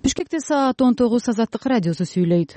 Бишкекте саат 19 Азаттык радиосу сүйлөйт.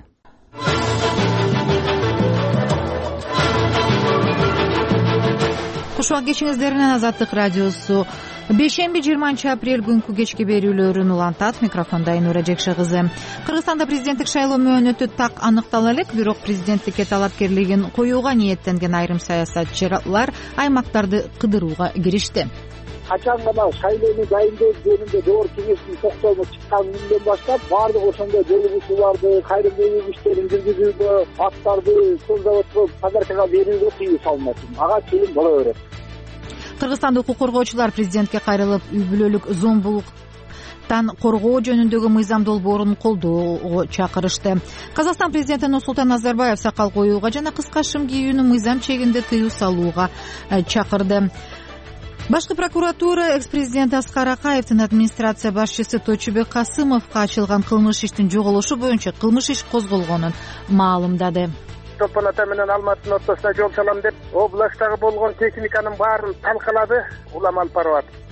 Кушак кечиңиздеринен Азаттык радиосу бейшемби 20 апрель күнкү кечки берүүлөрүн улантат. Микрофонда Айнура Жекше кызы. Кыргызстанда президенттик шайлоо мөөнөтү так аныктала элек, бирок президенттикке талапкерлигин коюуга ниеттенген айрым саясатчылар аймактарды кыдырууга киришти. Качан гана шайлоону дайындоо жөнүндө долбоор кеңештин токтому чыккан күндөн баштап баардык ошондой делегацияларды, кайрымдуулук иштерин жүргүзүүгө, аттарды создаптырып подаркага берүүгө тыюу салынат. Ага чейин боло берет. Кыргызстанда укук коргоочулар президентке кайрылып, үй бүлөлүк зомбулуктан коргоо жөнүндөгү мыйзам долбоорун колдоого чакырышты. Казакстан президенти Нурсултан Назарбаев сакал коюуга жана кыска шым кийүүнү мыйзам чегинде тыюу салууга чакырды. Башкы прокуратура экс-президент Аскар Акаевдин администрация башчысы Тойчубек Касымовго ачылган кылмыш иштин жоголушу боюнча кылмыш иш козголгонун маалымдады. Чолпон ата менен Алматынын ортосуна жол салам деп областтагы болгон техниканын баарын талкалады, улам алып барып атат.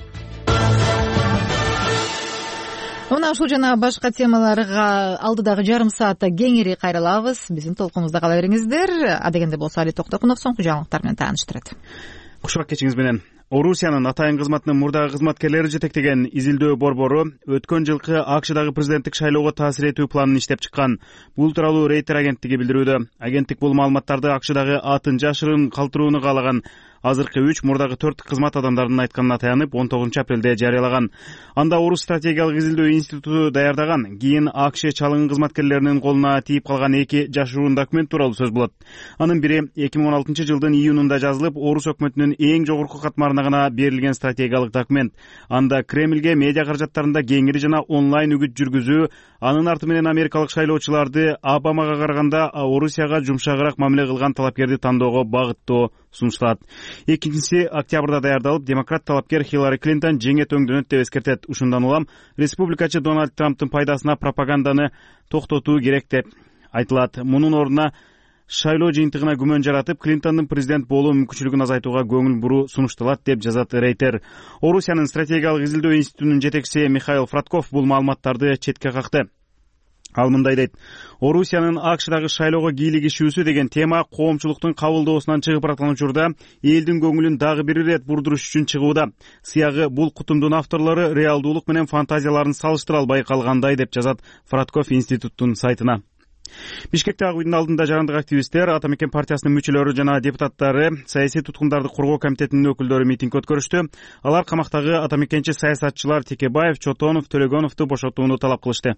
Мына ушул жана башка темаларга алдыдагы жарым саатта кеңири кайрылабыз. Биздин толкунубузда кала бериңиздер. Адегенде болсо Али Токтокунов соңку жаңылыктар менен тааныштырат. Кушак кечиңиз менен. Орусиянын атайын кызматынын мурдагы кызматкерлери жетектеген изилдөө борбору өткөн жылкы АКШдагы президенттик шайлоого таасир этүү планын иштеп чыккан. Бул тууралуу Рейтер агенттиги билдирүүдө. Агенттик бул маалыматтарды АКШдагы атын жашырын калтырууну каалаган азыркы 3 мурдагы 4 кызмат адамдарынын айтканына таянып 19 апрелде жарыялаган. Анда Орус стратегиялык изилдөө институту даярдаган, кийин АКШ чалынгын кызматкерлеринин колуна тийип калган 2 жашыруун документ тууралуу сөз болот. Анын бири 2016 жылдын июнунда жазылып, Орус өкмөтүнүн эң жогорку катмарына гана берилген стратегиялык документ. Анда Кремльге медиа каражаттарында кеңири жана онлайн үгүт жүргүзүү, анын арты менен америкалык шайлоочуларды Обамага караганда Орусияга жумшагыраак мамиле кылган талапкерди тандоого багыттоо сунушталат. Экинчиси октябрда даярдалып, демократ талапкер Хиллари Клинтон жеңет өңдөнөт деп эскертет. Ушундан улам республикачы Дональд Трамптын пайдасына пропаганданы токтотуу керек деп айтылат. Мунун ордуна шайлоо жыйынтыгына күмөн жаратып, Клинтондун президент болуу мүмкүнчүлүгүн азайтууга көңүл буруу сунушталат деп жазат Рейтер. Орусиянын стратегиялык изилдөө институтунун жетекчиси Михаил Фратков бул маалыматтарды четке какты. Ал мындай дейт: Орусиянын АКШдагы шайлоого кийлигишүүсү деген тема коомчулуктун кабылдоосунан чыгып бараткан учурда элдин көңүлүн дагы бир ирет бурдуруш үчүн чыгууда. Сыягы бул кутумдун авторлору реалдуулук менен фантазияларын салыштыра албай калгандай деп жазат Фратков институттун сайтына. Бишкекте ак үйдүн алдында жарандык активисттер, Ата Мекен партиясынын мүчөлөрү жана депутаттары, саясий туткундарды коргоо комитетинин өкүлдөрү митинг өткөрүштү. Алар камактагы ата мекенчи саясатчылар Текебаев, Чотонов, Төлөгөновду бошотууну талап кылышты.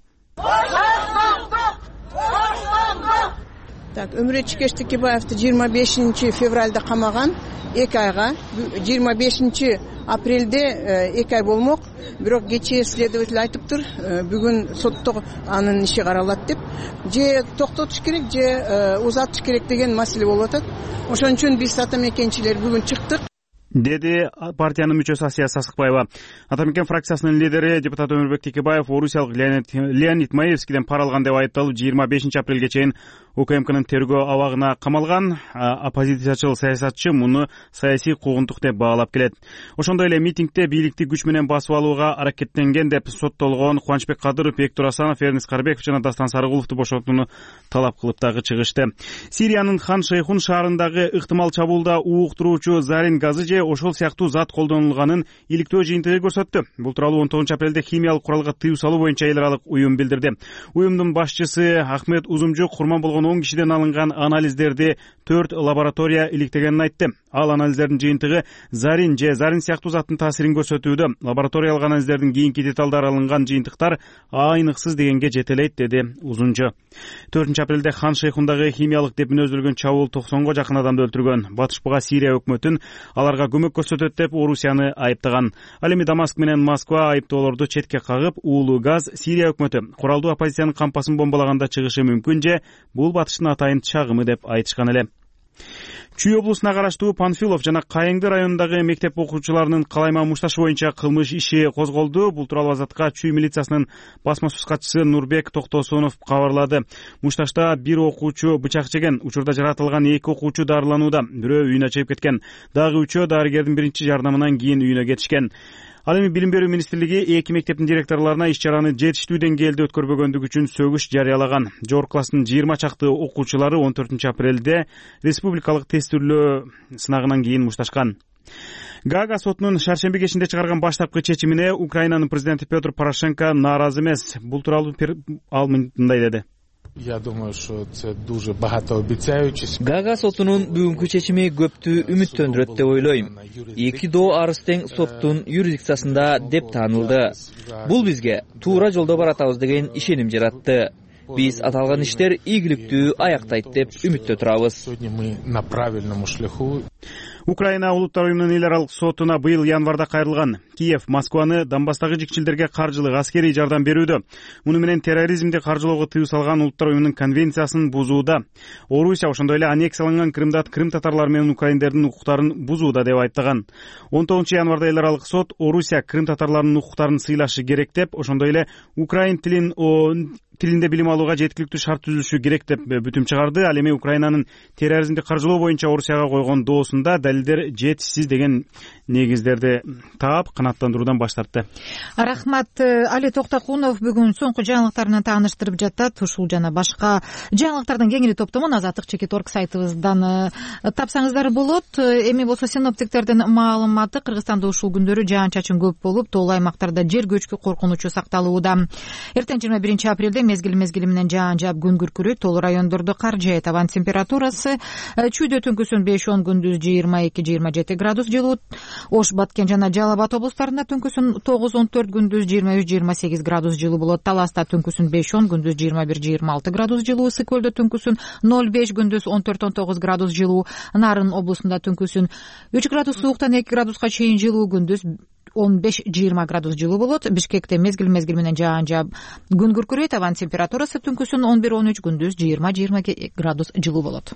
Өмүрөт Чикеш Текебаевди 25 февралда камаган, 2 айга, 25 апрелде 2 ай болмок. Бирок кечээ следователь айтыптыр, бүгүн сотто анын иши каралат деп. Же токтотуш керек, же узатыш керек деген маселе болуп атат. Ошон үчүн биз ата мекенчилер бүгүн чыктык, деди партиянын мүчөсү Асия Сасыкбаева. Ата Мекен фракциясынын лидери депутат Өмүрбек Текебаев Орусиялык Леонид Маевскийден пара алган деп айыпталып, 25 апрелге чейин УКМКнын тергөө абагына камалган. Оппозициячыл саясатчы муну саясий куугунтук деп баалап келет. Ошондой эле митингде бийликти күч менен басып алууга аракеттенген деп соттолгон Кубанычбек Кадыров, Бектур Асанов, Эрнис Карбеков жана Дастан Сарыгуловду бошотууну талап кылып дагы чыгышты. Сириянын Хан Шейхун шаарындагы ыктымал чабуулда ууктуруучу зарин газы же ошол сыяктуу зат колдонулганын иликтөө жыйынтыгы көрсөттү. Бул тууралуу 19 апрелде химиялык куралга тыюу салуу боюнча эл аралык уюм билдирди. Уюмдун башчысы Ахмет Узумжук курман болгон 10 кишиден алынган анализдерди 4 лаборатория иликтегенин айтты. Ал анализдердин жыйынтыгы зарин же зарин сыяктуу заттын таасирин көрсөтүүдө. Лабораториялык анализдердин кийинки деталдары алынган жыйынтыктар айныксыз дегенге жетелейт, деди Узунжу. 4 апрелде Хан Шейхундагы химиялык деп мүнөздөлгөн чабуул 90го жакын адамды өлтүргөн. Батыш буга Сирия өкмөтүн аларга көмөк көрсөтөт деп Орусияны айыптаган. Ал эми Дамаск менен Москва айыптоолорду четке кагып, уулуу газ Сирия өкмөтү куралдуу оппозициянын кампасын бомбалаганда чыгышы мүмкүн же бул батыштын атайын чагымы деп айтышкан эле. Чүй облусуна караштуу Панфилов жана Кайыңды районундагы мектеп окуучуларынын калайма мушташы боюнча кылмыш иши козголду. Бул тууралуу Азаттыкка Чүй милициясынын басма сөз катчысы Нурбек Токтосунов кабарлады. Мушташта бир окуучу бычак жеген, учурда жаратылган 2 окуучу дарыланууда. Бирөө үйүнө чыгып кеткен. Дагы 3-өө дарыгердин биринчи жардамынан кийин үйүнө кетишкен. Ал эми Билим берүү министрлиги 2 мектептин директорлоруна иш чараны жетиштүү деңгээлде өткөрбөгөндүгү үчүн сөгүш жарыялаган. Жогорку класстын 20 чакты окуучулары 14 апрелде республикалык тестүүлөө сынагынан кийин мушташкан. Гаага сотунун шаршемби кечинде чыгарган баштапкы чечимине Украинанын президенти Петр Порошенко нааразы эмес. Бул тууралуу ал мындай деди. Я думаю, что это дуже багатообещающий. Гаага сотунун бүгүнкү чечими көптү үмүттөндүрөт деп ойлойм. 2 доо арыз тең соттун юрисдикциясында деп таанылды. Бул бизге туура жолдо баратабыз деген ишеним жаратты. Биз аталган иштер ийгиликтүү аяктайт деп үмүттө турабыз. Сегодня мы на правильном шляху. Украина улуттар уюмунун эл аралык сотуна быйыл январда кайрылган. Киев Москваны Донбасстагы жикчилдерге каржылык аскерий жардам берүүдө, муну менен терроризмди каржылоого тыюу салган улуттар уюмунун конвенциясын бузууда, Орусия ошондой эле аннексияланган Крымда крым татарлары менен украиндердин укуктарын бузууда деп айттаган. 19 январда эл аралык сот Орусия крым татарларынын укуктарын сыйлашы керек деп, ошондой эле украин тилинде билим алууга жеткиликтүү шарт түзүлүшү керек деп бүтүм чыгарды. Ал эми Украинанын терроризмди каржылоо боюнча Орусияга койгон доосунда далилдер жетишсиз деген негиздерди таап канааттандыруудан баш тартты. Рахмат. Али Токтокунов бүгүн соңку жаңылыктарынан тааныштырып жатат. Ушул жана башка жаңылыктардын кеңири топтомун Азаттык Чекит.орг сайтыбыздан тапсаңыздар болот. Эми болсо синоптиктердин маалыматы: Кыргызстанда ушул күндөрү жаан-чачын көп болуп, тоолуу аймактарда жер көчкү коркунучу сакталууда. Эртең 21 апрелде мезгил менен жаан жаап күн күркүрөйт, тоолуу райондордо кар жаайт. Абан температурасы чүйдө түнкүсүн 5-10, күндүз 22-27 градус жылуу. Ош, Баткен жана Жалал Абад облустарында түнкүсүн 9-14, күндүз 23-28 градус жылуу болот. Таласта түнкүсүн 5-10, күндүз 21-26 градус жылуу. Ысык көлдө түнкүсүн 0-5, күндүз 14-19 градус жылуу. Нарын облусунда түнкүсүн 3 градус сууктан 2 градуска чейин жылуу, күндүз 15-20 градус жылуу болот. Бишкекте мезгил менен жаан жаап күн күркүрөйт. Абан температурасы түнкүсүн 11-13, күндүз 20-22 градус жылуу болот.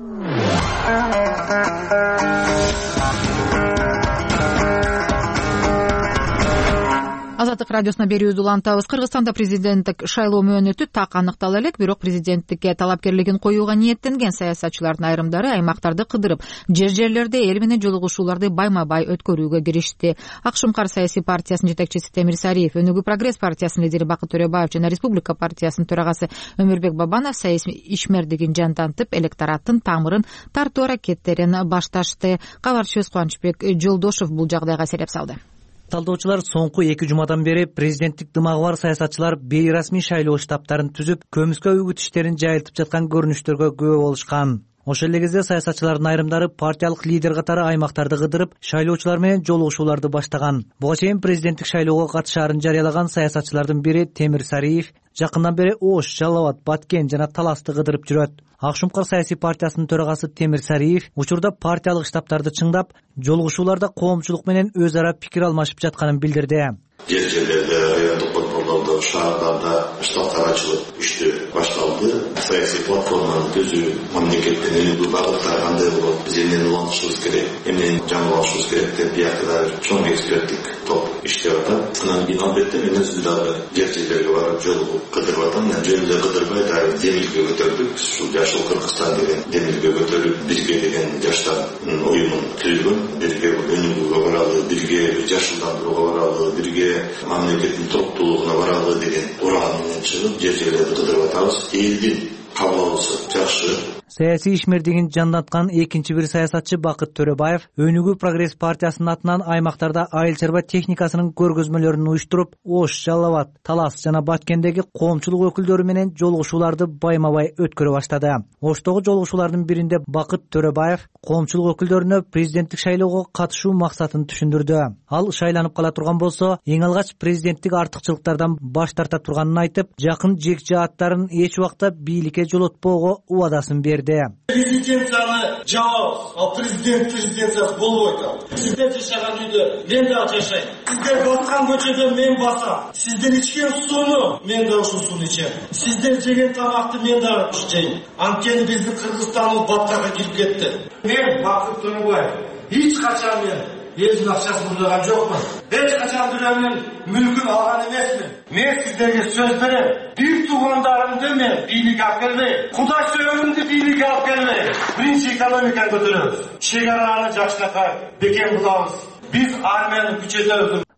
Азаттык радиосуна берүүбүздү улантабыз. Кыргызстанда президенттик шайлоо мөөнөтү так аныктала элек, бирок президенттикке талапкерлигин коюуга ниеттенген саясатчылардын айрымдары аймактарды кыдырып, жерлерде эл менен жолугушууларды байма-бай өткөрүүгө киришти. Ак Шумкар саясий партиясынын жетекчиси Темир Сариев, Өнүгүү прогресс партиясынын лидери Бакыт Төрөбаев жана Республика партиясынын төрагасы Өмүрбек Бабанов саясий ишмердигин жандантып, электораттын тамырын тартуу аракеттерин башташты. Кабарчыбыз Кубанычбек Жолдошов бул жагдайга себеп салды. Талдоочулар соңку 2 жумадан бери президенттик дымагы бар саясатчылар бейрасмий шайлоо штабтарын түзүп, көмүскө үгүт иштерин жайылтып жаткан көрүнүштөргө күбө болушкан. Ошол эле кезде саясатчылардын айрымдары партиялык лидер катары аймактарды кыдырып, шайлоочулар менен жолугушууларды баштаган. Буга чейин президенттик шайлоого катышаарын жарыялаган саясатчылардын бири Темир Сариев жакындан бери Ош, Жалал Абад, Баткен жана Таласты кыдырып жүрөт. Ак Шумкар саясий партиясынын төрагасы Темир Сариев учурда партиялык штабтарды чыңдап, жолугушууларда коомчулук менен өз ара пикир алмашып жатканын билдирди. Жерлерде, райондук борборлордо, шаарларда штабтар ачылып, иштөө башталды. Саясий платформаны түзүү, мамлекеттин өнүгүү багыттары кандай болот, биз эмнени улантышыбыз керек, эмнени жаңылашыбыз керек деп биякта чоң эксперттик топ иштеп атат. Анан кийин албетте мен өзүм дагы жерлерге барып жолугуп кыдырып атам. Жөнүндө кыдырбай дагы демилге көтөрдүк. Ушул Жашыл Кыргызстан деген демилге көтөрүп, бирге деген жаштар уюмун түзгөн, бирге өнүгүүгө баралы, бирге жашылдандырууга баралы, бирге мамлекеттин топтуулугуна баралы деген уран менен чыгып, жерлерди кыдырып атабыз. Элдин кабыл алуусу жакшы. Саясий ишмердигин жанданткан экинчи бир саясатчы Бакыт Төрөбаев Өнүгүү прогресс партиясынын атынан аймактарда айыл чарба техникасынын көргөзмөлөрүн уюштуруп, Ош, Жалал Абад, Талас жана Баткендеги коомчулук өкүлдөрү менен жолугушууларды байма-бай өткөрө баштады. Оштогу жолугушуулардын биринде Бакыт Төрөбаев коомчулук өкүлдөрүнө президенттик шайлоого катышуу максатын түшүндүрдү. Ал шайланып кала турган болсо, эң алгач президенттик артыкчылыктардан баш тарта турганын айтып, жакын жек жааттарын эч убакта бийликке жолотпоого убадасын берди. Президенцияны жабабыз, ал президенциясы болбойт. Сиздер жашаган үйдө мен дагы жашайм. Сиздер баскан көчөдө мен басам. Сиздер ичкен сууну мен дагы ушул сууну ичем. Сиздер жеген тамакты мен дагы жейм. Анткени биздин Кыргызстан баткакка кирип кетти. Мен Бакыт Төрөбаев эч качан мен элдин акчасын уурдаган жокмун. Эч качан бирөөнүн мүлкүн алган эмесмин. Мен сиздерге сөз берем. Бир туугандарымды мен бийликке алып келбейм. Кудашөөрүмдү бийликке алып келбейм. Биринчи экономиканы көтөрөбүз. Чек араны жакшынакай бекем кылабыз. Биз армияны күчөтөбүз.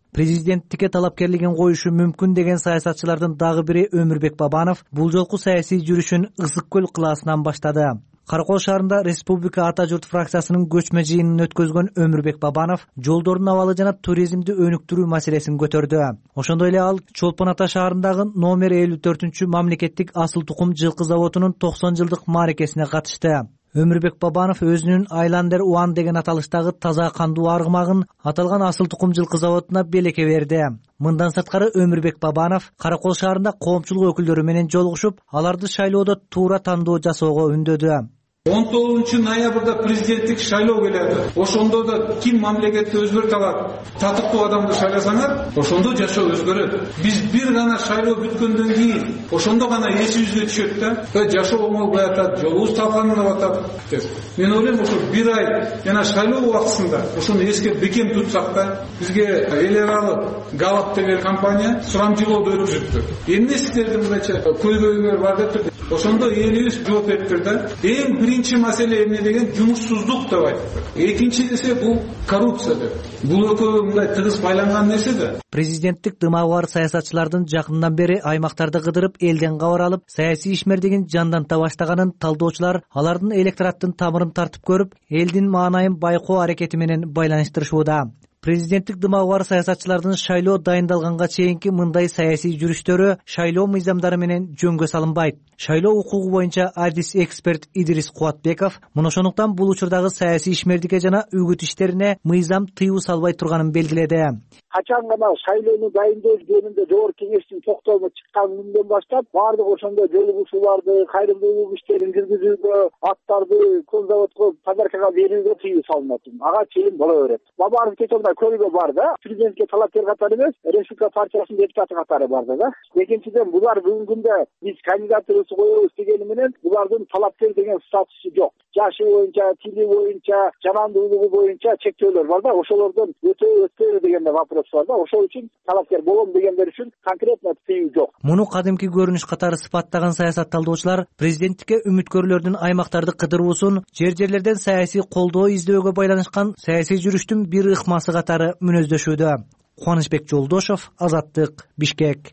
президенттикке талапкерлигин коюшу мүмкүн деген саясатчылардын дагы бири Өмүрбек Бабанов бул жолку саясий жүрүшүн Ысык көл кылаасынан баштады. Каракол шаарында Республика Ата журт фракциясынын көчмө жыйынын өткөзгөн Өмүрбек Бабанов жолдордун абалы жана туризмди өнүктүрүү маселесин көтөрдү. Ошондой эле ал Чолпон Ата шаарындагы номер 54 мамлекеттик асыл тукум жылкы заводунун 90 жылдык мааракесине катышты. Өмүрбек Бабанов өзүнүн Айландер Уан деген аталыштагы таза кандуу аргымагын аталган асыл тукум жылкы заводуна белекке берди. Мындан сырткары Өмүрбек Бабанов Каракол шаарында коомчулук өкүлдөрү менен жолугушуп, аларды шайлоодо туура тандоо жасоого үндөдү. 19 ноябрда президенттик шайлоо келет. Ошондо да ким мамлекетти өзгөртө алат? Татыктуу адамды шайласаңар, ошондо жашоо өзгөрөт. Биз бир гана шайлоо бүткөндөн кийин ошондо гана эсибизге түшөт да, жашоо оңолбой атат, жолубуз талканып атат деп. Мен ойлойм, ошо бир ай жана шайлоо убактысында ошону эске бекем тутсак да, бизге эл аралык Галап деген компания сурамжылоодо өткүзүптү. Эмнесиздердин мындайча көйгөйүңөр бар деп турду. Ошондо элибиз жооп бериптир да. Эң биринчи маселе эмне деген жумушсуздук деп айтты. Экинчи нерсе бул коррупция деп. Бул экөө мындай тыгыз байланган нерсе да. Президенттик дымагы бар саясатчылардын жакындан бери аймактарды кыдырып, элден кабар алып, саясий ишмердигин жандanta баштаганын талдоочулар алардын электораттын тамырын тартып көрүп, элдин маанайын байкоо аракети менен байланыштырышууда. Президенттик дымагы бар саясатчылардын шайлоо дайындалганга чейинки мындай саясий жүрүштөрү шайлоо мыйзамдары менен жөнгө салынбайт. Шайлоо укугу боюнча адис эксперт Идирис Кубатбеков мына ошондуктан бул учурдагы саясий ишмердикке жана үгүт иштерине мыйзам тыюу салбай турганын белгиледи. Качан гана шайлоону дайындоо жөнүндө жогорку кеңештин токтомуна чыккан күндөн баштап баардык ошондо жолугушууларды, кайрымдуу үгүт иштерин жүргүзүүгө, аттарды конзаводко, подаркага берүүгө тыюу салынат. Ага чейин боло берет. Бабанов кетомда көрүүгө бар да, президентке талапкер катары эмес, Республика партиясынын депутаты катары бар да. Экинчиден булар бүгүнкү күндө биз кандидатыбызды коебуз дегени менен булардын талапкер деген статусу жок. Жашы боюнча, тили боюнча, жанандуулугу боюнча чектөөлөр бар да, ошолордон өтөбү дегенде вопрос бар да. Ошол үчүн талапкер болом дегендер үчүн конкретно тыюу жок. Муну кадимки көрүнүш катары сыпаттаган саясатталдоочулар президенттикке үмүткөрлөрдүн аймактарды кыдыруусун жерлерден саясий колдоо издөөгө байланышкан саясий жүрүштүн бир ыкмасы катары мүнөздөшүүдө. Кубанычбек Жолдошов, Азаттык, Бишкек.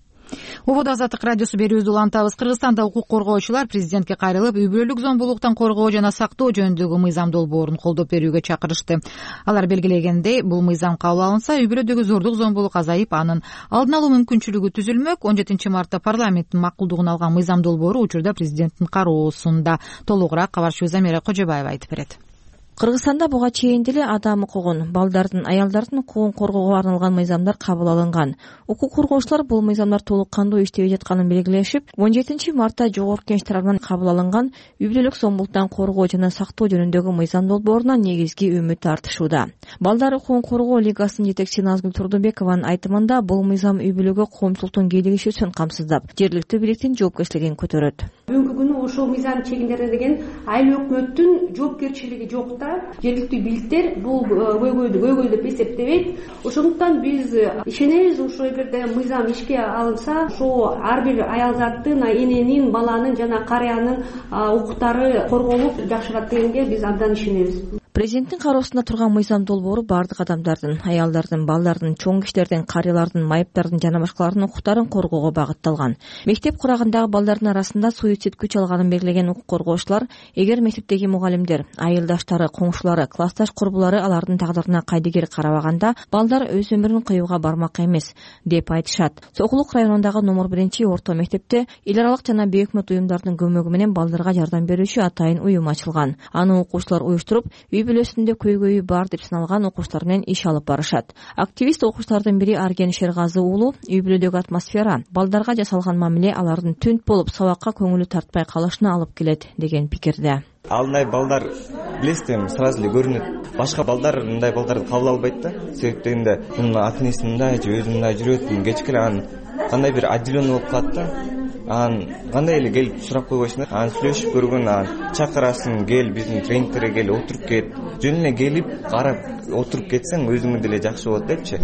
Убуд Азаттык радиосу берүүбүздү улантабыз. Кыргызстанда укук коргоочулар президентке кайрылып, үй бүлөлүк зомбулуктан коргоо жана сактоо жөнүндөгү мыйзам долбоорун колдоп берүүгө чакырышты. Алар белгилегендей, бул мыйзам кабыл алынса, үй бүлөдөгү зордук зомбулук азайып, анын алдын алуу мүмкүнчүлүгү түзүлмөк. 17 мартта парламенттин макулдугун алган мыйзам долбоору учурда президенттин кароосунда. Толугураак кабарчыбыз Замира Кожобаева айтып берет. Кыргызстанда буга чейин деле адам укугун, балдардын, аялдардын укугун коргоого арналган мыйзамдар кабыл алынган. Укук коргоочулар бул мыйзамдар толук кандуу иштебей жатканын белгилешип, 17 мартта жогорку кеңеш тарабынан кабыл алынган үй бүлөлүк зомбулуктан коргоо жана сактоо жөнүндөгү мыйзам долбооруна негизги үмүт артышууда. Балдар укугун коргоо лигасынын жетекчиси Назгүл Турдубекованын айтымында, бул мыйзам үй бүлөгө коомчулуктун кийлигишүүсүн камсыздап, жергиликтүү бийликтин жоопкерчилигин көтөрөт. Бүгүнкү күнү ошол мыйзам чегинде деген айыл өкмөттүн жоопкерчилиги жок. Жергиликтүү бийликтер бул көйгөйдү деп эсептебейт. Ошондуктан биз ишенебиз, ошо эгерде мыйзам ишке алынса, ошо ар бир аялзаттын, эненин, баланын жана карыянын укуктары корголуп жакшырат дегенге биз абдан ишенебиз. Президенттин кароосунда турган мыйзам долбоору бардык адамдардын, аялдардын, балдардын, чоң кишилердин, карыялардын, майыптардын жана башкалардын укуктарын коргоого багытталган. Мектеп курагындагы балдардын арасында суицид күч алганын белгилеген укук коргоочулар, эгер мектептеги мугалимдер, айылдаштары, коңшулары, классташ курбулары алардын тагдырына кайдыгер карабаганда, балдар өз өмүрүн коюуга бармак эмес деп айтышат. Сокулук районундагы номер 1 орто мектепте эл аралык жана бейөкмөт уюмдардын көмөгү менен балдарга жардам берүүчү атайын уюм ачылган. Аны окуучулар уюштуруп, үй бүлөсүндө көйгөйү бар деп саналган окуучулар менен иш алып барышат. Активист окуучулардын бири Арген Шергазы уулу үй бүлөдөгү атмосфера, балдарга жасалган мамиле алардын түнт болуп сабакка көңүлү тартпай калышына алып келет деген пикирде. Алындай балдар билесиз, сразу эле көрүнөт. Башка балдар мындай балдарды кабыл албайт да. Себеп дегенде, мунун ата-энеси мындай, же өзү мындай жүрөт, кечке эле анын кандай бир отделенный болуп калат да. Анан кандай эле келип сурап койбойсуң, анан сүйлөшүп көргөн, анан чакырасың, кел биздин тренингтерге кел, отуруп кет. Жөн эле келип, карап, отуруп кетсең өзүңө деле жакшы болот депчи.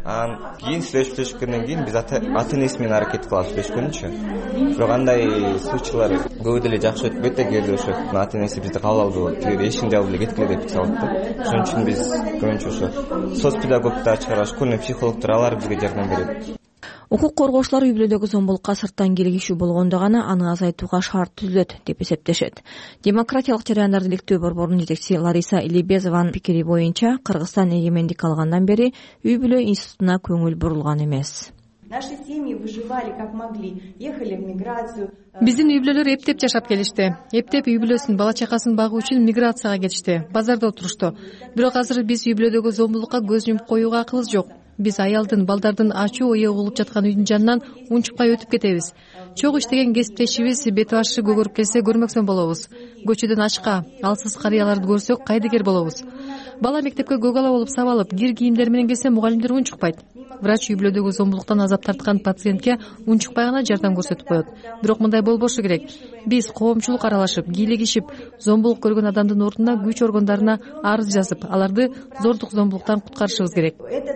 анан кийин сүйлөшкөндөн кийин биз ата энеси менен аракет кылабыз сүйлөшкөнүчү. Бирок андай случайлар көбү деле жакшы өтпөйт да, кээде ошо ата энеси бизди кабыл албай тиги эшигин жабып эле кеткиле деп салат да. Ошон үчүн биз көбүнчө ошо соц педагогдор чыгарабыз, школьный психологдор, алар бизге жардам берет. Укук коргоочулар үй бүлөдөгү зомбулукка сырттан келгишүү болгондо гана аны азайтууга шарт түзүлөт деп эсептешет. Демократиялык жарандарды иликтөө борборунун жетекчиси Лариса Илибезованын пикири боюнча, Кыргызстан эгемендик алгандан бери үй бүлө институтуна көңүл бурулган эмес. Наши семьи выживали как могли, ехали в миграцию. Биздин үй бүлөлөр эптеп жашап келишти. Эптеп үй бүлөсүн, бала чакасын багуу үчүн миграцияга кетишти. Базарда отурушту. Бирок азыр биз үй бүлөдөгү зомбулукка көз жумуп коюуга акылыбыз жок. Биз аялдын, балдардын ачуу ое угулуп жаткан үйдүн жанынан унчукпай өтүп кетебиз. Чогуу иштеген кесиптешибиз бет башы көгөрүп келсе көрмөксөн болобуз. Көчөдөн ачка, алсыз карыяларды көрсөк кайдыгер болобуз. Бала мектепке көгала болуп сабалып, кир кийимдер менен келсе мугалимдер унчукпайт. Врач үй бүлөдөгү зомбулуктан азап тарткан пациентке унчукпай гана жардам көрсөтүп коет. Бирок мындай болбошу керек. Биз коомчулук аралашып, кийлигишип, зомбулук көргөн адамдын ордуна күч органдарына арыз жазып, аларды зордук зомбулуктан куткарышыбыз керек.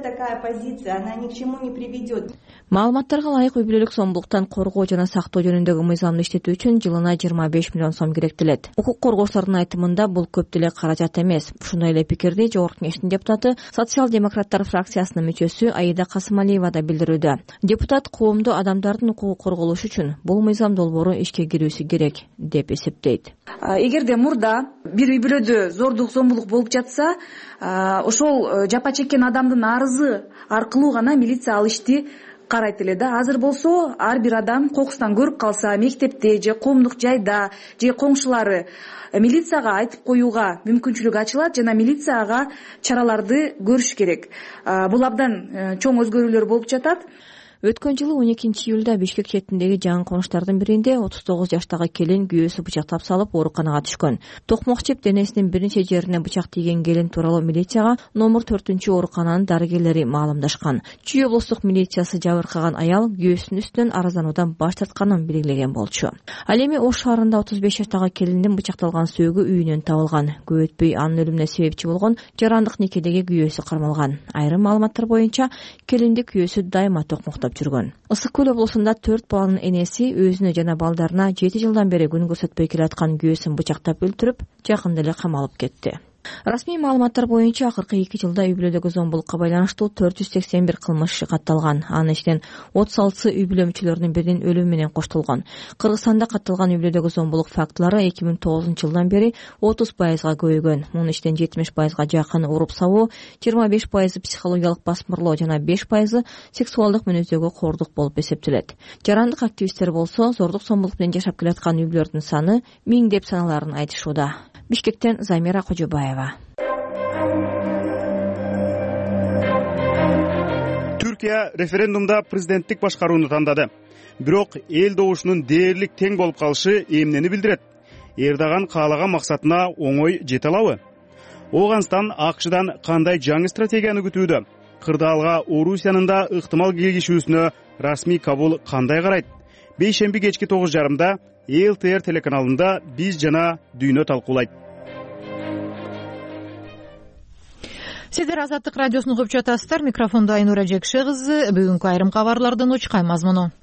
Она ни к чему не приведет. Маалыматтарга ылайык үй бүлөлүк зомбулуктан коргоо жана сактоо жөнүндөгү мыйзамды иштетүү үчүн жылына 25 миллион сом керектелет. Укук коргоочулардын айтымында бул көп деле каражат эмес. Ушундай эле пикирди Жогорку Кеңештин депутаты, социал-демократтар фракциясынын мүчөсү Аида Касымалиева да билдирүүдө. Депутат коомдо адамдардын укугу корголушу үчүн бул мыйзам долбоору ишке кирүүсү керек деп эсептейт. Эгерде мурда бир үй бүлөдө зордук зомбулук болуп жатса, ошол жапа чеккен адамдын арызы аркылуу гана милиция ал ишти карайт эле да. Азыр болсо ар бир адам кокустан көрүп калса, мектепте же коомдук жайда же коңшулары милицияга айтып коюуга мүмкүнчүлүк ачылат жана милиция ага чараларды көрүш керек. Бул абдан чоң өзгөрүүлөр болуп жатат. Өткөн жылы 12 июлда Бишкек четиндеги жаңы конуштардын биринде 39 жаштагы келин күйөөсү бычактап салып ооруканага түшкөн. Токмок чеп денесинин бир нече жерине бычак тийген келин тууралуу милицияга номер 4-оорукананын дарыгерлери маалымдашкан. Чүй облустук милициясы жабыркаган аял күйөөсүнүн үстүнөн арыздануудан баш тартканын белгилеген болчу. Ал эми Ош шаарында 35 жаштагы келиндин бычакталган сөөгү үйүнөн табылган. Көп өтпөй анын өлүмүнө себепчи болгон жарандык некедеги күйөөсү кармалган. Айрым маалыматтар боюнча келинди күйөөсү дайыма токмоктоп жүргөн. Ысык көл облусунда 4 баланын энеси өзүнө жана балдарына 7 жылдан бери күн көрсөтпөй келаткан күйөөсүн бычактап өлтүрүп, жакында эле камалып кетти. Расмий маалыматтар боюнча акыркы 2 жылда үй бүлөдөгү зомбулукка байланыштуу 481 кылмыш иши катталган. Анын ичинен 36 үй бүлө мүчөлөрүнүн биринин өлүмү менен коштолгон. Кыргызстанда катталган үй бүлөдөгү зомбулук фактылары 2009-жылдан бери 30%га көбөйгөн. Мунун ичинен 70%га жакын уруп сабоо, 25% психологиялык басмырлоо жана 5% сексуалдык мүнөздөгү кордук болуп эсептелет. Жарандык активисттер болсо зордук зомбулук менен жашап келаткан үй бүлөлөрдүн саны 1000 деп саналарын айтышууда. Бишкектен Замира Кожобаева. Түркия референдумда президенттик башкарууну тандады. Бирок эл добушунун дээрлик тең болуп калышы эмнени билдирет? Эрдоган каалаган максатына оңой жете алабы? Ооганстан АКШдан кандай жаңы стратегияны күтүүдө? Кырдаалга Орусиянын да ыктымал киргишүүсүнө расмий Кабул кандай карайт? Бейшемби кечки 9:30 ЛТР телеканалында биз жана дүйнө талкуулайт. Сиздер Азаттык радиосун угуп жатасыздар. Микрофондо Айнура Жекше кызы. Бүгүнкү айрым кабарлардын учкай мазмуну.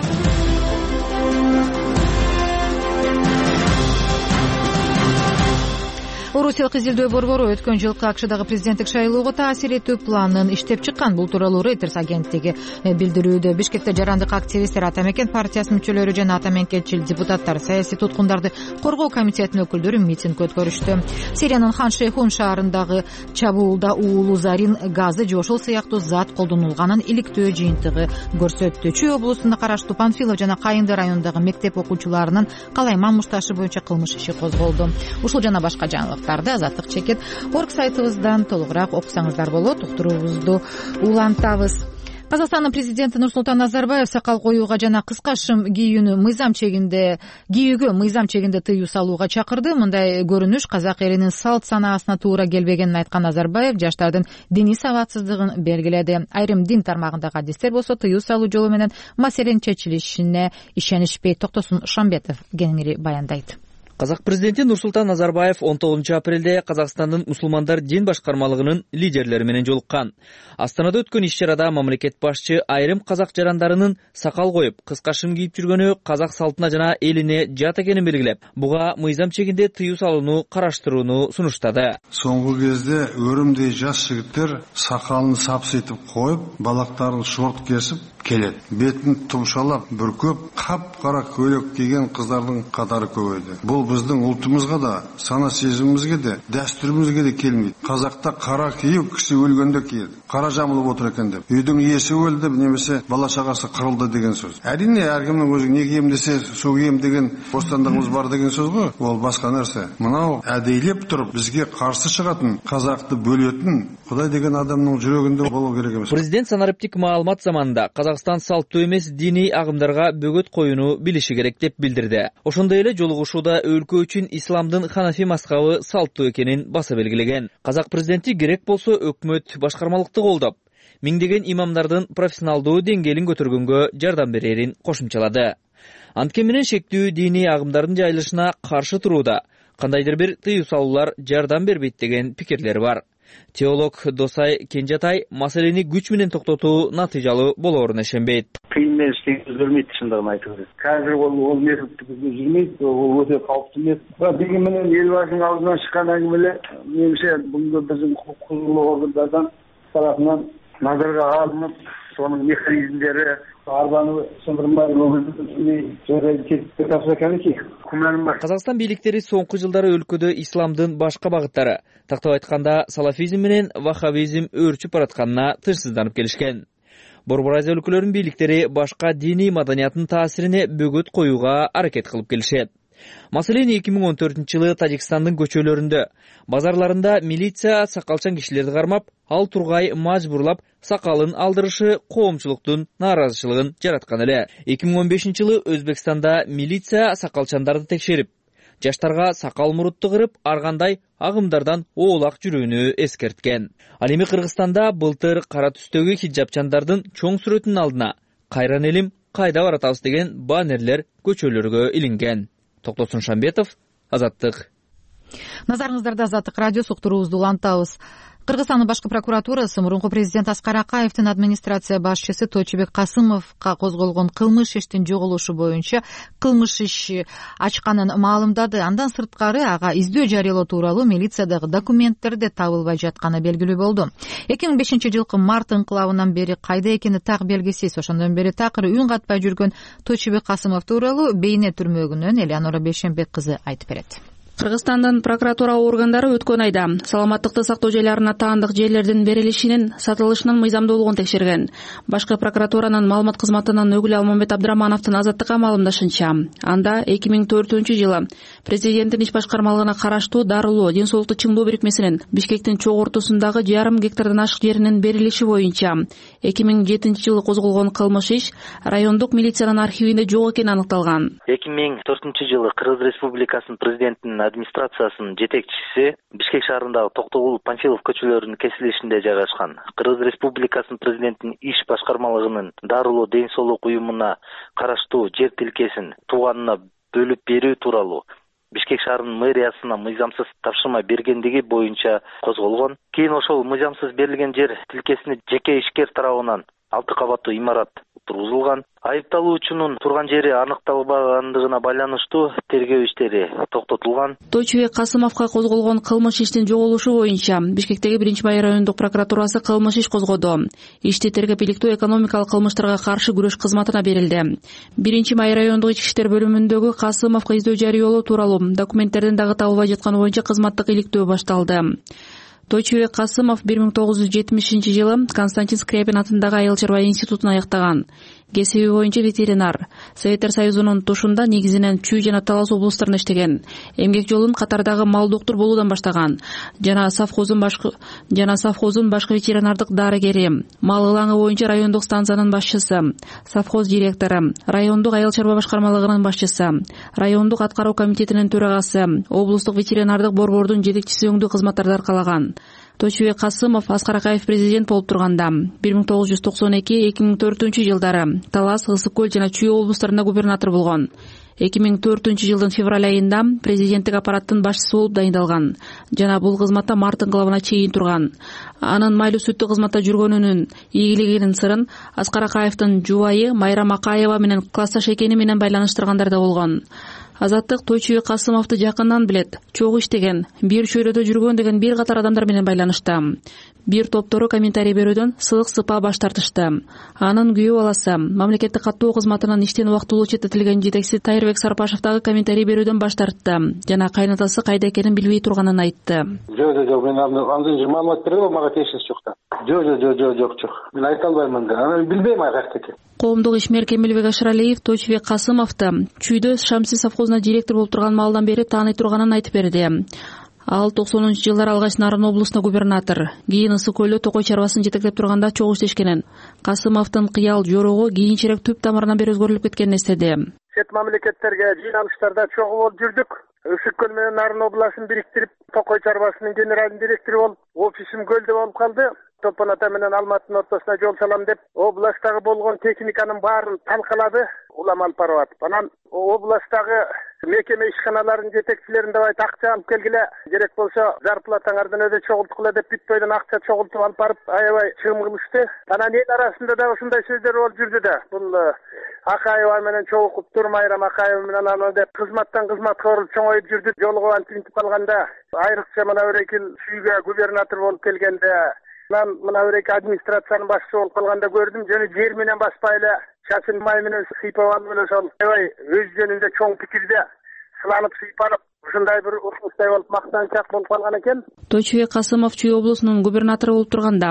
Орусиялык изилдөө борбору өткөн жылкы АКШдагы президенттик шайлоого таасир этүү планын иштеп чыккан. Бул тууралуу Reuters агенттиги билдирүүдө. Бишкекте жарандык активисттер, Ата мекен партиясынын мүчөлөрү жана Ата мекенчил депутаттар, саясий туткундарды коргоо комитетинин өкүлдөрү митинг өткөрүштү. Сириянын Хан Шейхун шаарындагы чабуулда уулуу зарин газы же ошол сыяктуу зат колдонулганын иликтөө жыйынтыгы көрсөттү. Чүй облусуна караштуу Панфилов жана Кайынды районундагы мектеп окуучуларынын Калайман мушташы боюнча кылмыш иши козголду. Ушул жана башка жаңылыктарды Азаттык чекит орг сайтыбыздан толугураак окусаңыздар болот. Уктуруубузду улантабыз. Казакстандын президенти Нурсултан Назарбаев сакал коюуга жана кыска шым кийүүгө мыйзам чегинде тыюу салууга чакырды. Мындай көрүнүш казак элинин салт санаасына туура келбегенин айткан Назарбаев жаштардын диний сабатсыздыгын белгиледи. Айрым дин тармагындагы адистер болсо тыюу салуу жолу менен маселенин чечилишине ишенишпейт. Токтосун Шамбетов кеңири баяндайт. Казак президенти Нурсултан Назарбаев 19 апрелде Казакстандын мусулмандар дин башкармалыгынын лидерлери менен жолуккан. Астанада өткөн иш-чарада мамлекет башчы айрым казак жарандарынын сакал коюп, кыска шым кийип жүргөнү казак салтына жана элине жат экенин белгилеп, буга мыйзам чегинде тыюу салууну караштырууну сунуштады. Соңку кезде өрүмдей жас жигиттер сакалын сапсытып коюп, балактарын шорт кесип келет. Бетін тұмшалап, бүркөп, қап-қара көйлек киген қыздардың қатары көбейді. Бұл біздің ұлтымызға да, сана сезімімізге де, дәстүрімізге де келмейді. Қазақта қара киіп, кісі өлгенде киеді. Қара жамылып отыр екен деп. Үйдің иесі өлді, немесе бала шағасы қырылды деген сөз. Әрине, әркімнің өзі не кием десе, су кием деген бостандығымыз бар деген сөз ғой. Ол басқа нәрсе. Мынау әдейлеп тұрып, бізге қарсы шығатын, қазақты бөлетін, Құдай деген адамның жүрегінде болу керек емес. Президент санариптик маалымат заманында Казакстан салттуу эмес диний агымдарга бөгөт коюуну билиши керек деп билдирди. Ошондой эле жолугушууда өлкө үчүн исламдын ханафи мазхабы салттуу экенин баса белгилеген. Казак президенти керек болсо өкмөт башкармалыкты колдоп, миңдеген имамдардын профессионалдуу деңгээлин көтөргөнгө жардам берерин кошумчалады. Анткени менен шектүү диний агымдардын жайылышына каршы турууда кандайдыр бир тыюу салуулар жардам бербейт деген пикирлер бар. Теолог Досай Кенжатай маселени күч менен токтотуу натыйжалуу болоорун ишенбейт. Кыйын менен иштегенге бермейт, чындыгын айтып берет. Азыр ол методту жүрмөйт, ол өтө калптуу метод. Биги менен эл башынын алдынан чыккан әңгимелер, менимче бүгүнкү биздин кузулуу органдардан тарапынан назарга алынып, сонун механизмдери арбаны сындырмай Казакстан бийликтери соңку жылдары өлкөдө исламдын башка багыттары, тактап айтканда салафизм менен ваххабизм өөрчүп баратканына тынчсызданып келишкен. Борбор Азия өлкөлөрүнүн бийликтери башка диний маданияттын таасирине бөгөт коюуга аракет кылып келишет. Маселен 2014-жылы Тажикстандын көчөлөрүндө, базарларында милиция сакалчан кишилерди кармап, ал тургай мажбурлап сакалын алдырышы коомчулуктун нааразычылыгын жараткан эле. 2015-жылы Өзбекстанда милиция сакалчандарды текшерип, жаштарга сакал мурутту кырып, ар кандай агымдардан оолак жүрүүнү эскерткен. Ал эми Кыргызстанда былтыр кара түстөгү хиджабчандардын чоң сүрөтүнүн алдына "Кайран элим, кайда баратабыз" деген баннерлер көчөлөргө илинген. Токтосун Шамбетов, Азаттык. Назарыңыздарда Азаттык радиосу уктуруубузду улантабыз. Кыргызстандын башкы прокуратурасы мурунку президент Аскар Акаевдин администрация башчысы Тойчубек Касымовго козголгон кылмыш иштин жоголушу боюнча кылмыш иш ачканын маалымдады. Андан сырткары ага издөө жарыялоо тууралуу милициядагы документтерде табылбай жатканы белгилүү болду. 2005-жылкы март инкылабынан бери кайда экени так белгисиз. Ошондон бери такыр үн катпай жүргөн Тойчубек Касымов тууралуу Бейне түрмөгүнөн Элеонора Бейшембек кызы айтып берет. Кыргызстандын прокуратура органдары өткөн айда саламаттыкты сактоо жайларына таандык жерлердин берилишинин сатылышынын мыйзамдуулугун текшерген. Башкы прокуратуранын маалымат кызматынан Өгүл Алмамбет Абдырамановдун Азаттыкка маалымдашынча, анда 2004-жылы президенттин иш башкармалыгына караштуу дарылоо ден соолукту чыңдоо бирикмесинин Бишкектин чогуу ортосундагы 1,5 гектардан ашык жеринин берилиши боюнча 2007-жылы козголгон кылмыш иш райондук милициянын архивинде жок экени аныкталган. 2004-жылы Кыргыз Республикасынын президентинин администрациясынын жетекчиси Бишкек шаарындагы Токтогул, Панфилов көчөлөрүнүн кесилишинде жайгашкан. Кыргыз Республикасынын президентинин иш башкармалыгынын дарылоо ден соолук уюмуна караштуу жер тилкесин тууганына бөлүп берүү тууралуу Бишкек шаарынын мэриясына мыйзамсыз тапшырма бергендиги боюнча козголгон. Кийин ошол мыйзамсыз берилген жер тилкесине жеке ишкер тарабынан 6 кабаттуу имарат тургузулган. Айыпталуучунун турган жери аныкталбагандыгына байланыштуу тергөө иштери токтотулган. Тойчубек Касымовго козголгон кылмыш иштин жоголушу боюнча Бишкектеги 1-Майыр райондук прокуратурасы кылмыш иш козгоду. Ишти тергеп иликтөө экономикалык кылмыштарга каршы күрөш кызматына берилди. 1-Майыр райондук ички иштер бөлүмүндөгү Касымовго издөө жарыялоо тууралуу документтердин дагы табылбай жатканы боюнча кызматтык иликтөө башталды. Тойчубек Касымов 1970-жылы Константин Скрябин атындагы айыл чарба институтун аяктаган. Кесиби боюнча ветеринар. Советтер Союзунун тушунда негизинен Чүй жана Талас облустарында иштеген. Эмгек жолун Катардагы мал доктур болуудан баштаган. Жана совхоздун башкы ветеринардык дарыгери. Мал ылаңы боюнча райондук станциянын башчысы, совхоз директору, райондук айыл чарба башкармалыгынын башчысы, райондук аткаруу комитетинин төрагасы, облустук ветеринардык борбордун жетекчиси өңдүү кызматтарды аркалаган. Тойчубек Касымов Аскар Акаев президент болуп турганда 1992-2004 жылдары Талас, Ысык Көл жана Чүй облустарында губернатор болгон. 2004 жылдын февраль айында президенттик аппараттын башчысы болуп дайындалган жана бул кызматта март ыңгылабына чейин турган. Анын майлуу сүттүү кызматта жүргөнүнүн ийгилигинин сырын Аскар Акаевдин жубайы Майрам Акаева менен классташ экени менен байланыштыргандар да болгон. Азаттык Тойчубек Касымовду жакындан билет, чогуу иштеген, бир чөйрөдө жүргөн деген бир катар адамдар менен байланышты. Бир топтору комментарий берүүдөн сылык сыпа баш тартышты. Анын күйөө баласы мамлекеттик каттоо кызматынын иштен убактылуу четтетилген жетекчиси Тайырбек Сарпашев дагы комментарий берүүдөн баш тартты жана кайнатасы кайда экенин билбей турганын айтты. Жок, мен андый маалымат бербейм, мага тиешеси жок да. Жок. Мен айта албайм да. Аны билбейм каякта экен. Коомдук ишмер Кемелбек Ашыралиев Тойчубек Касымовду Чүйдө Шамси совхозуна директор болуп турган маалдан бери тааный турганын айтып берди. Ал 90-жылдары алгач Нарын облусуна губернатор, кийин Ысык Көлдө токой чарбасын жетектеп турганда чогуу иштешкенин. Касымовдун кыял жорогу кийинчерээк түп тамырынан бери өзгөрүлүп кеткенин эстеди. Чет мамлекеттерге жыйналыштарда чогуу болуп жүрдүк. Ысык Көл менен Нарын областын бириктирип, токой чарбасынын генералдын директору болуп, офисим Көлдө болуп калды. Топон ата менен Алматынын ортосуна жол салам деп, областтагы болгон техниканын баарын талкалады, улам алып барып атып. Анан областтагы мекеме ишканаларынын жетекчилерин давай акча алып келгиле, керек болсо зарплатаңардан өзү чогулткула деп бүтпөйдөн акча чогултуп алып барып, аябай чыгым кылышты. Анан эл арасында да ушундай сөздөр болуп жүрдү да. Бул Акаева менен чогулуп тур, Майрам Акаева менен аны деп кызматтан кызматка чоңоюп жүрдү. Жолугуп антип калганда, айрыкча мына Өрекил Чүйгө губернатор болуп келгенде, мен мына Өрекил администрациянын башчысы болуп калганда көрдүм, жөнү жер менен баспай эле чачын май менен сыйпап алып эле сол аябай өз жөнүндө чоң пикирде сыланып сыйпалып ушундай бир урмуштай болуп мактанчак болуп калган экен. Тойчубек Касымов Чүй облусунун губернатору болуп турганда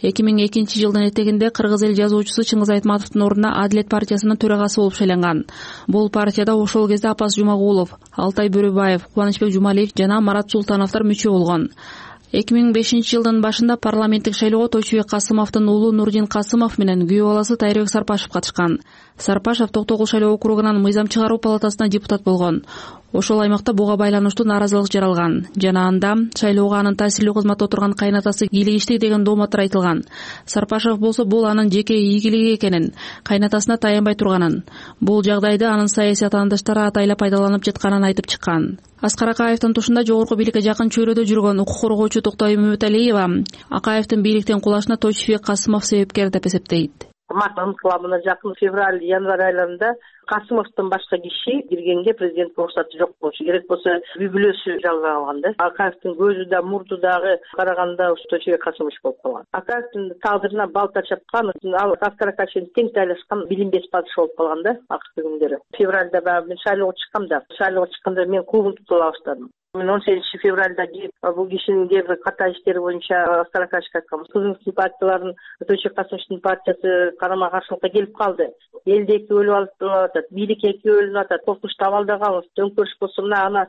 2002 жылдын этегинде кыргыз эл жазуучусу Чыңгыз Айтматовдун ордуна Адилет партиясынын төрагасы болуп шайланган. Бул партияда ошол кезде Апас Жумагулов, Алтай Бөрөбаев, Кубанычбек Жумалиев жана Марат Султановдор мүчө болгон. 2005 жылдын башында парламенттик шайлоого Тойчубек Касымовдун уулу Нурдин Касымов менен күйөө баласы Тайырбек Сарпашев катышкан. Сарпашев Токтогул шайлоо округунан мыйзам чыгаруу палатасына депутат болгон. Ошол аймакта буга байланыштуу нааразылык жаралган жана анда шайлоого анын таасирлүү кызматта отурган кайнатасы кийлигиштик деген дооматтар айтылган. Сарпашев болсо бул анын жеке ийгилиги экенин, кайнатасына таянбай турганын. Бул жагдайды анын саясий атаандаштары атайлап пайдаланып жатканын айтып чыккан. Аскар Акаевдин тушунда жогорку бийликке жакын чөйрөдө жүргөн укук коргоочу Токтой Мөмөталиева Акаевдин бийликтен кулашына Тойчубек Касымов себепкер деп эсептейт. Март ыңкылабына жакын февраль, январь айларында Касымовдун башка киши киргенге президенттин уруксаты жок болчу. Керек болсо үй бүлөсү жалга алган да. Акаевдин көзү да, мурду дагы караганда Тойчубек Касымов болуп калган. Акаевдин тагдырына балта чапкан, ал Аскар Акаевдин тең тайлашкан билинбес падыша болуп калган да акыркы күндөрү. Февралда мен шайлоого чыккам да. Шайлоого чыкканда мен клубун тутула баштадым. Мен 18 февралда келип, бул кишинин кээ ката иштери боюнча Аскар Акаевге айткам. Кыздын симпатияларын Тойчубек Касымовдун партиясы карама каршылыкка келип калды. Элде эки өлүп атат, бийлик эки өлүп атат. Коркунуч абалда калыңыз. Төңкөрүш болсо мына ана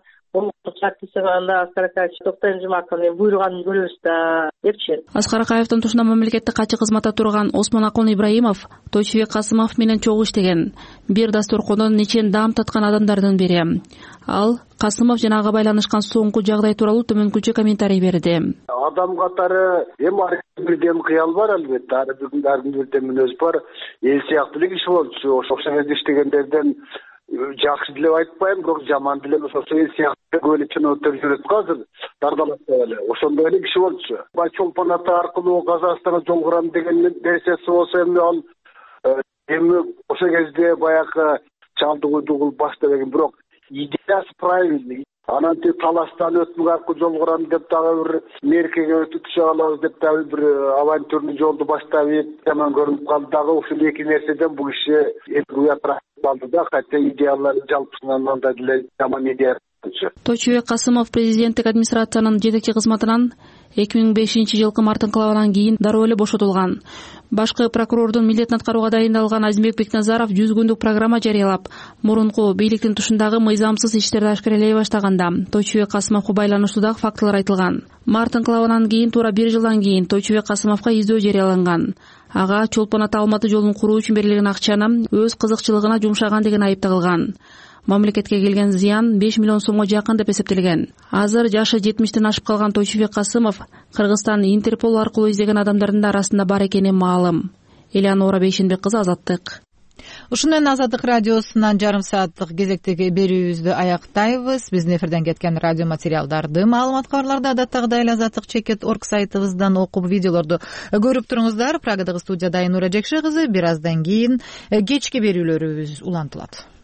Аскар Акаев Токтойм Жумаковдун буйруганын көрөбүз да депчи. Аскар Акаевдин тушунда мамлекеттик катчы кызматта турган Осмон Акон Ибраимов Тойчубек Касымов менен чогуу иштеген. Бир дасторкондон нечен даам таткан адамдардын бири. Ал Касымов жана ага байланышкан соңку жагдай тууралуу төмөнкүчө комментарий берди. Адам катары бирден кыял бар албетте. Ар бүгүн бирден мүнөз бар. Эл сыяктуу эле киши болчу. Ошол жерде иштегендерден жакшы делеп айтпайм, бирок жаман делеп ошол эл сыяктуу көөлүп чыныгып жүрөт азыр. Дардалап эле. Ошондой эле киши болчу. Чолпон ата аркылуу Казакстанга жол курам деген нерсеси болсо эми ал ошол кезде баягы чалды куйду кылып баштабеген, бирок идеясы правильный. Анан Таластан өтмүк аркылуу жол курам деп дагы бир Меркеге өтүп түшө алабыз деп дагы бир авантюрный жолду баштап жаман көрүнүп калды дагы. Ушул эки нерседен бул киши уятра калды да, хотя идеялары жалпысынан андай деле жаман идея. Тойчубек Касымов президенттик администрациянын жетекчи кызматынан 2005 жылкы март ыңкылабынан кийин дароо эле бошотулган. Башкы прокурордун милдетин аткарууга дайындалган Азимбек Бекназаров 100 күндүк программа жарыялап, мурунку бийликтин тушундагы мыйзамсыз иштерди ашкаралай баштаганда Тойчубек Касымовго байланыштуу дагы фактылар айтылган. Март ыңкылабынан кийин туура 1 жылдан кийин Тойчубек Касымовго издөө жарыяланган. Ага Чолпон ата Алматы жолун куруу үчүн берилген акчаны өз кызыкчылыгына жумшаган деген айып тагылган. мамлекетке келген зыян 5 миллион сомго жакын деп эсептелген. Азыр жашы 70тен ашып калган Тойчубек Касымов Кыргызстан Интерпол аркылуу издеген адамдардын арасында бар экени маалым. Элеонора Бейшенбек кызы, Азаттык. Ушуну менен Азаттык радиосунан жарым сааттык кезектеги берүүбүздү аяктайбыз. Биздин эфирден кеткен радио материалдарды, маалымат кабарларды адаттагыдай эле azattik.org сайтыбыздан окуп, видеолорду көрүп туруңуздар. Прагадагы студияда Айнура Жекше кызы. Бир аздан кийин кечки берүүлөрүбүз улантылат.